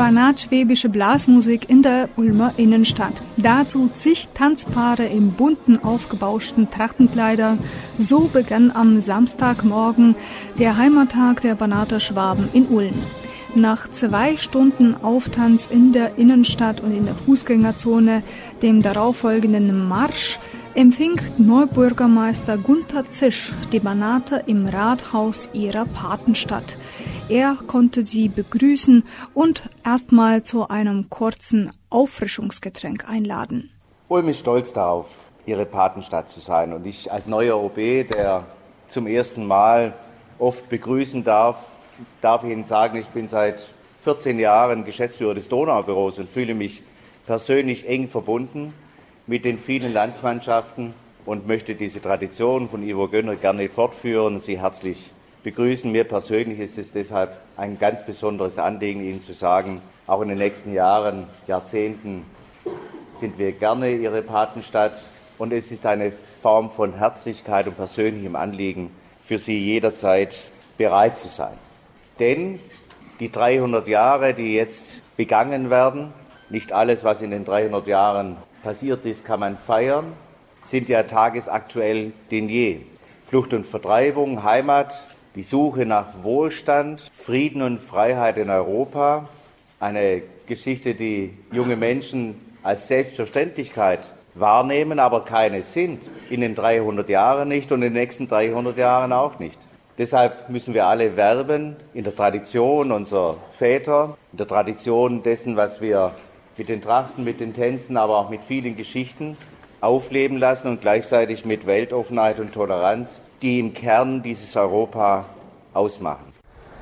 banatschwäbische Blasmusik in der Ulmer Innenstadt. Dazu zig Tanzpaare in bunten, aufgebauschten Trachtenkleidern. So begann am Samstagmorgen der Heimattag der Banater Schwaben in Ulm. Nach 2 Stunden Auftanz in der Innenstadt und in der Fußgängerzone, dem darauffolgenden Marsch, empfing Neubürgermeister Gunther Zisch die Banater im Rathaus ihrer Patenstadt. Er konnte sie begrüßen und erstmal zu einem kurzen Auffrischungsgetränk einladen. Ulm ist stolz darauf, ihre Patenstadt zu sein. Und ich als neuer OB, der zum ersten Mal oft begrüßen darf Ihnen sagen, ich bin seit 14 Jahren Geschäftsführer des Donaubüros und fühle mich persönlich eng verbunden mit den vielen Landsmannschaften und möchte diese Tradition von Ivo Gönner gerne fortführen und Sie herzlich begrüßen. Mir persönlich ist es deshalb ein ganz besonderes Anliegen, Ihnen zu sagen, auch in den nächsten Jahren, Jahrzehnten sind wir gerne Ihre Patenstadt und es ist eine Form von Herzlichkeit und persönlichem Anliegen für Sie jederzeit bereit zu sein. Denn die 300 Jahre, die jetzt begangen werden, nicht alles, was in den 300 Jahren passiert ist, kann man feiern, sind ja tagesaktuell denn je. Flucht und Vertreibung, Heimat, die Suche nach Wohlstand, Frieden und Freiheit in Europa, eine Geschichte, die junge Menschen als Selbstverständlichkeit wahrnehmen, aber keine sind, in den 300 Jahren nicht und in den nächsten 300 Jahren auch nicht. Deshalb müssen wir alle werben in der Tradition unserer Väter, in der Tradition dessen, was wir mit den Trachten, mit den Tänzen, aber auch mit vielen Geschichten aufleben lassen und gleichzeitig mit Weltoffenheit und Toleranz, die im Kern dieses Europa ausmachen.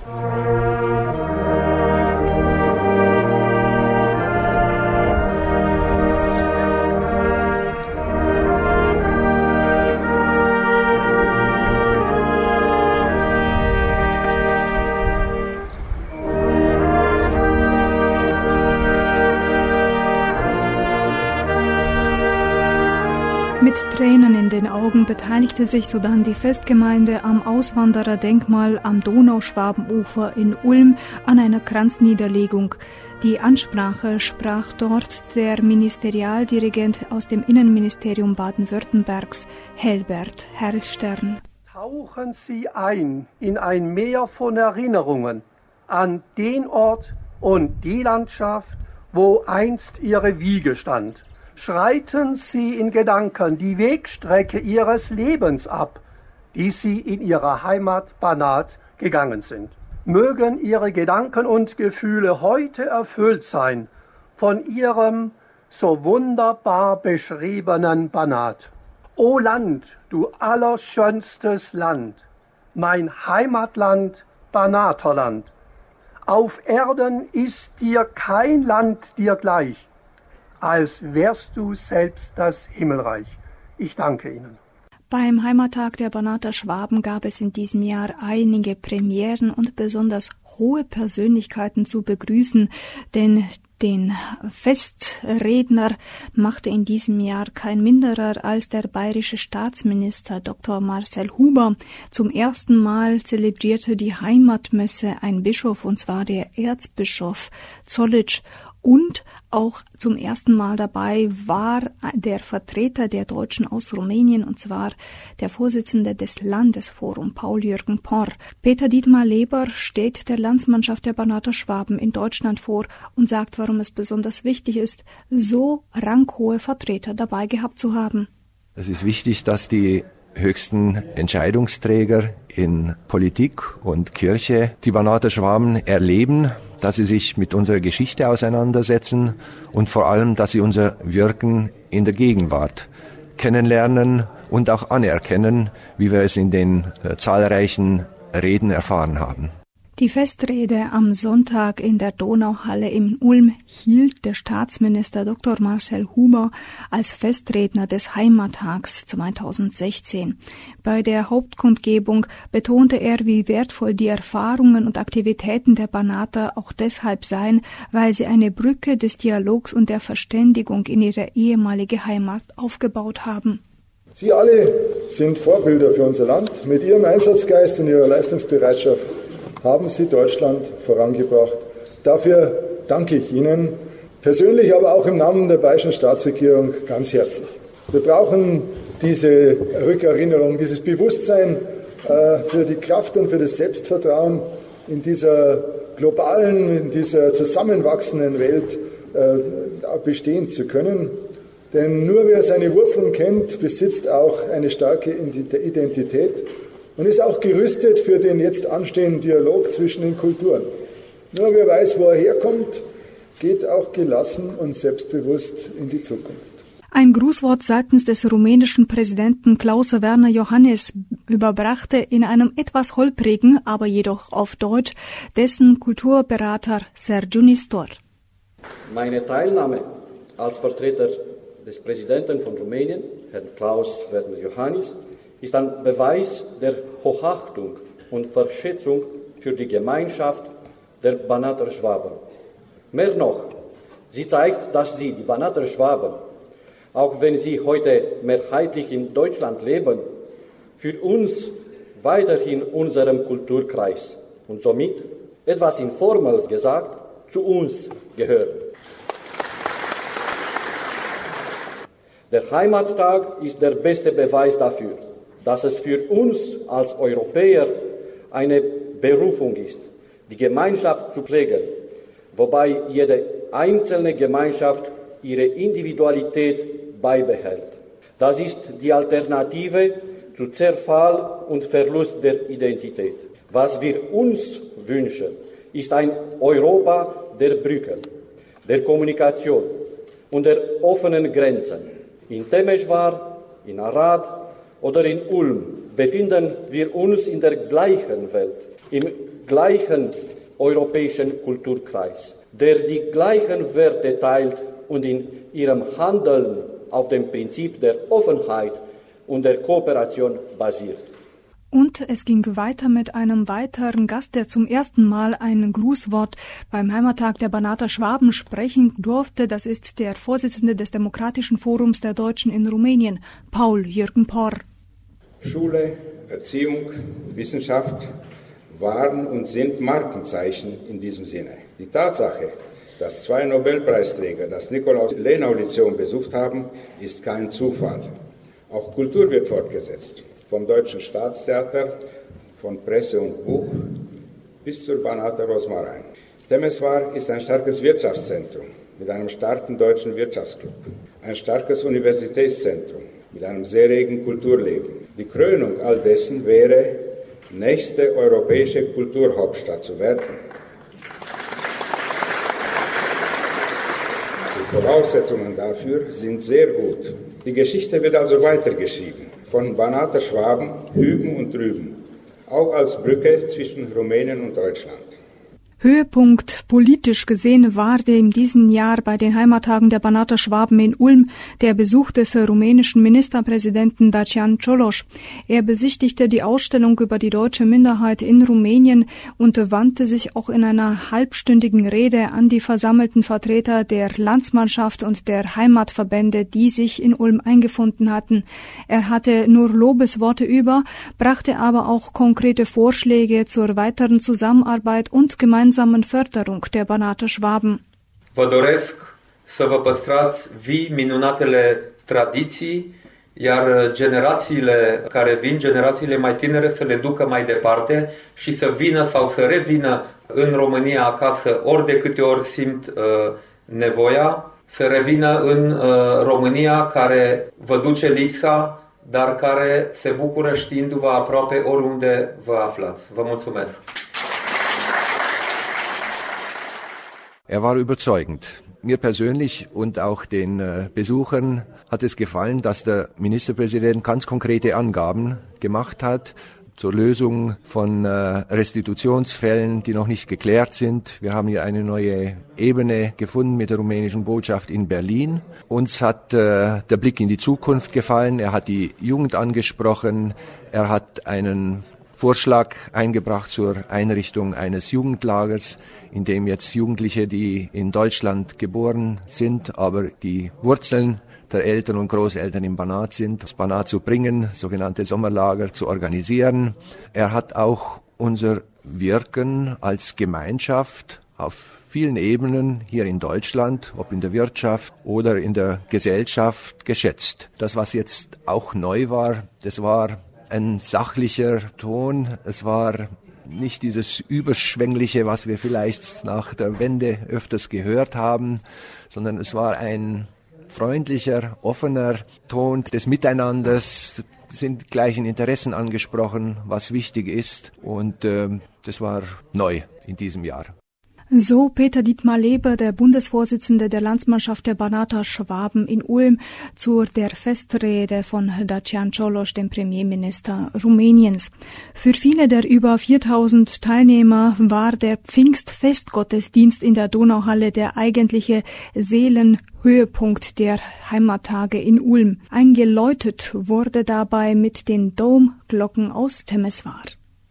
Mit Tränen in den Augen beteiligte sich sodann die Festgemeinde am Auswandererdenkmal am Donauschwabenufer in Ulm an einer Kranzniederlegung. Die Ansprache sprach dort der Ministerialdirigent aus dem Innenministerium Baden-Württembergs, Helbert Herrstern. Tauchen Sie ein in ein Meer von Erinnerungen an den Ort und die Landschaft, wo einst Ihre Wiege stand. Schreiten Sie in Gedanken die Wegstrecke Ihres Lebens ab, die Sie in Ihrer Heimat Banat gegangen sind. Mögen Ihre Gedanken und Gefühle heute erfüllt sein von Ihrem so wunderbar beschriebenen Banat. O Land, du allerschönstes Land, mein Heimatland, Banaterland. Auf Erden ist dir kein Land dir gleich, als wärst du selbst das Himmelreich. Ich danke Ihnen. Beim Heimattag der Banater Schwaben gab es in diesem Jahr einige Premieren und besonders hohe Persönlichkeiten zu begrüßen, denn den Festredner machte in diesem Jahr kein minderer als der bayerische Staatsminister Dr. Marcel Huber. Zum ersten Mal zelebrierte die Heimatmesse ein Bischof, und zwar der Erzbischof Zollitsch. Und auch zum ersten Mal dabei war der Vertreter der Deutschen aus Rumänien, und zwar der Vorsitzende des Landesforum, Paul-Jürgen Porr. Peter Dietmar Leber steht der Landsmannschaft der Banater Schwaben in Deutschland vor und sagt, warum es besonders wichtig ist, so ranghohe Vertreter dabei gehabt zu haben. Es ist wichtig, dass die höchsten Entscheidungsträger in Politik und Kirche die Banater Schwaben erleben, dass sie sich mit unserer Geschichte auseinandersetzen und vor allem, dass sie unser Wirken in der Gegenwart kennenlernen und auch anerkennen, wie wir es in den zahlreichen Reden erfahren haben. Die Festrede am Sonntag in der Donauhalle in Ulm hielt der Staatsminister Dr. Marcel Huber als Festredner des Heimattags 2016. Bei der Hauptkundgebung betonte er, wie wertvoll die Erfahrungen und Aktivitäten der Banater auch deshalb seien, weil sie eine Brücke des Dialogs und der Verständigung in ihre ehemalige Heimat aufgebaut haben. Sie alle sind Vorbilder für unser Land. Mit Ihrem Einsatzgeist und Ihrer Leistungsbereitschaft haben Sie Deutschland vorangebracht. Dafür danke ich Ihnen persönlich, aber auch im Namen der bayerischen Staatsregierung ganz herzlich. Wir brauchen diese Rückerinnerung, dieses Bewusstsein für die Kraft und für das Selbstvertrauen in dieser globalen, in dieser zusammenwachsenden Welt bestehen zu können. Denn nur wer seine Wurzeln kennt, besitzt auch eine starke Identität und ist auch gerüstet für den jetzt anstehenden Dialog zwischen den Kulturen. Nur wer weiß, wo er herkommt, geht auch gelassen und selbstbewusst in die Zukunft. Ein Grußwort seitens des rumänischen Präsidenten Klaus Werner Iohannis überbrachte in einem etwas holprigen, aber jedoch auf Deutsch, dessen Kulturberater Sergiu Nistor. Meine Teilnahme als Vertreter des Präsidenten von Rumänien, Herrn Klaus Werner Iohannis, ist ein Beweis der Hochachtung und Verschätzung für die Gemeinschaft der Banater Schwaben. Mehr noch, sie zeigt, dass die Banater Schwaben, auch wenn sie heute mehrheitlich in Deutschland leben, für uns weiterhin unserem Kulturkreis und somit, etwas informell gesagt, zu uns gehören. Der Heimattag ist der beste Beweis dafür, dass es für uns als Europäer eine Berufung ist, die Gemeinschaft zu pflegen, wobei jede einzelne Gemeinschaft ihre Individualität beibehält. Das ist die Alternative zu Zerfall und Verlust der Identität. Was wir uns wünschen, ist ein Europa der Brücken, der Kommunikation und der offenen Grenzen. In Temeschwar, in Arad oder in Ulm befinden wir uns in der gleichen Welt, im gleichen europäischen Kulturkreis, der die gleichen Werte teilt und in ihrem Handeln auf dem Prinzip der Offenheit und der Kooperation basiert. Und es ging weiter mit einem weiteren Gast, der zum ersten Mal ein Grußwort beim Heimattag der Banater Schwaben sprechen durfte. Das ist der Vorsitzende des Demokratischen Forums der Deutschen in Rumänien, Paul-Jürgen Porr. Schule, Erziehung, Wissenschaft waren und sind Markenzeichen in diesem Sinne. Die Tatsache, dass 2 Nobelpreisträger das Nikolaus-Lenau-Lyzeum besucht haben, ist kein Zufall. Auch Kultur wird fortgesetzt. Vom Deutschen Staatstheater, von Presse und Buch bis zur Banater Rosmarin. Temeswar ist ein starkes Wirtschaftszentrum mit einem starken deutschen Wirtschaftsclub, ein starkes Universitätszentrum mit einem sehr regen Kulturleben. Die Krönung all dessen wäre, nächste europäische Kulturhauptstadt zu werden. Die Voraussetzungen dafür sind sehr gut. Die Geschichte wird also weitergeschrieben. Von Banater Schwaben hüben und drüben, auch als Brücke zwischen Rumänien und Deutschland. Höhepunkt politisch gesehen war in diesem Jahr bei den Heimattagen der Banater Schwaben in Ulm der Besuch des rumänischen Ministerpräsidenten Dacian Cioloș. Er besichtigte die Ausstellung über die deutsche Minderheit in Rumänien und wandte sich auch in einer halbstündigen Rede an die versammelten Vertreter der Landsmannschaft und der Heimatverbände, die sich in Ulm eingefunden hatten. Er hatte nur Lobesworte über, brachte aber auch konkrete Vorschläge zur weiteren Zusammenarbeit und gemeinsamen Förderung der Banater Schwaben. Vă doresc să vă păstrați vii minunatele tradiții, iar generațiile care vin, generațiile mai tinere, să le ducă mai departe și să vină sau să revină în România acasă ori de câte ori simt nevoia, să revină în România care vă duce lipsa, dar care se bucură știindu-vă aproape oriunde vă aflați. Vă mulțumesc! Er war überzeugend. Mir persönlich und auch den Besuchern hat es gefallen, dass der Ministerpräsident ganz konkrete Angaben gemacht hat zur Lösung von Restitutionsfällen, die noch nicht geklärt sind. Wir haben hier eine neue Ebene gefunden mit der rumänischen Botschaft in Berlin. Uns hat der Blick in die Zukunft gefallen. Er hat die Jugend angesprochen. Er hat einen Vorschlag eingebracht zur Einrichtung eines Jugendlagers, in dem jetzt Jugendliche, die in Deutschland geboren sind, aber die Wurzeln der Eltern und Großeltern im Banat sind, das Banat zu bringen, sogenannte Sommerlager zu organisieren. Er hat auch unser Wirken als Gemeinschaft auf vielen Ebenen hier in Deutschland, ob in der Wirtschaft oder in der Gesellschaft, geschätzt. Das, was jetzt auch neu war, das war ein sachlicher Ton. Es war nicht dieses Überschwängliche, was wir vielleicht nach der Wende öfters gehört haben, sondern es war ein freundlicher, offener Ton des Miteinanders, sind gleichen Interessen angesprochen, was wichtig ist, und das war neu in diesem Jahr. So Peter Dietmar Leber, der Bundesvorsitzende der Landsmannschaft der Banater Schwaben in Ulm, zu der Festrede von Dacian Cioloș, dem Premierminister Rumäniens. Für viele der über 4000 Teilnehmer war der Pfingstfestgottesdienst in der Donauhalle der eigentliche Seelenhöhepunkt der Heimattage in Ulm. Eingeläutet wurde dabei mit den Domglocken aus Temeswar.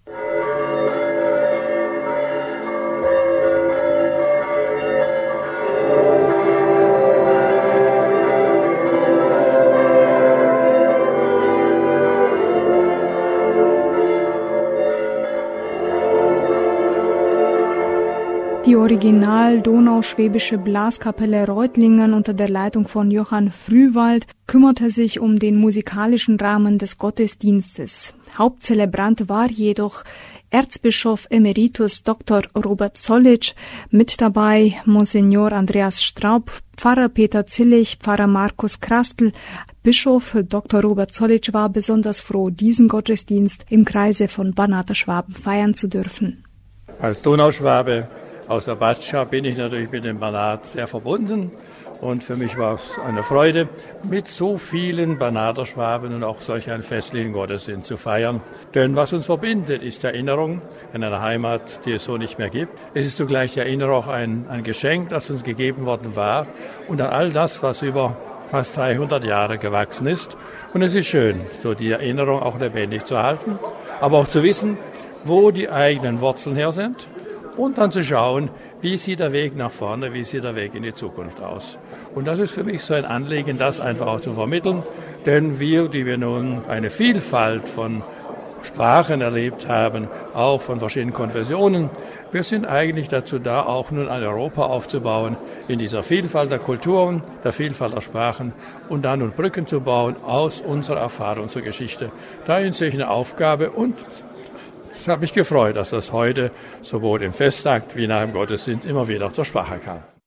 Die original-donauschwäbische Blaskapelle Reutlingen unter der Leitung von Johann Frühwald kümmerte sich um den musikalischen Rahmen des Gottesdienstes. Hauptzelebrant war jedoch Erzbischof Emeritus Dr. Robert Zollitsch, mit dabei Monsignor Andreas Straub, Pfarrer Peter Zillig, Pfarrer Markus Krastl. Bischof Dr. Robert Zollitsch war besonders froh, diesen Gottesdienst im Kreise von Banater Schwaben feiern zu dürfen. Als Donauschwabe aus der Batscha bin ich natürlich mit dem Banat sehr verbunden, und für mich war es eine Freude, mit so vielen Banater Schwaben und auch solch einen festlichen Gottesdienst zu feiern. Denn was uns verbindet, ist die Erinnerung an eine Heimat, die es so nicht mehr gibt. Es ist zugleich die Erinnerung ein Geschenk, das uns gegeben worden war, und an all das, was über fast 300 Jahre gewachsen ist. Und es ist schön, so die Erinnerung auch lebendig zu halten, aber auch zu wissen, wo die eigenen Wurzeln her sind. Und dann zu schauen, wie sieht der Weg nach vorne, wie sieht der Weg in die Zukunft aus. Und das ist für mich so ein Anliegen, das einfach auch zu vermitteln. Denn wir, die wir nun eine Vielfalt von Sprachen erlebt haben, auch von verschiedenen Konfessionen, wir sind eigentlich dazu da, auch nun ein Europa aufzubauen, in dieser Vielfalt der Kulturen, der Vielfalt der Sprachen, und dann nun Brücken zu bauen aus unserer Erfahrung zur Geschichte. Da sehe ich eine Aufgabe, und ich habe mich gefreut, dass das heute sowohl im Festakt wie nach dem Gottesdienst immer wieder zur Sprache kam.